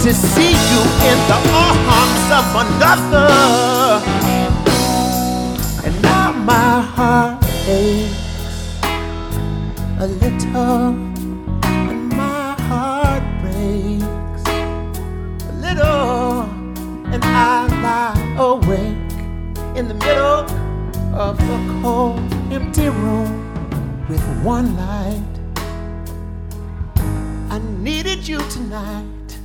to see you in the arms of another. And now my heart aches a little, and my heart breaks a little, and I lie awake in the middle of a cold, empty room with one light. I needed you tonight.